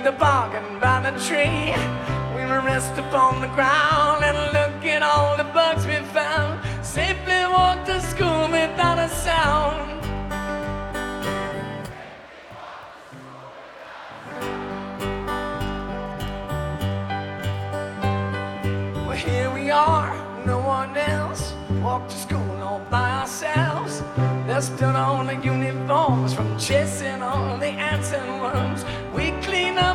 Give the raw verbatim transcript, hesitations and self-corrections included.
the park and by the tree. We will rest upon the ground and look at all the bugs we found. Safely walk to school without a sound. Well, here we are, no one else. Walk to school all by ourselves. They're still on the uniforms from chasing all the ants and worms. We clean up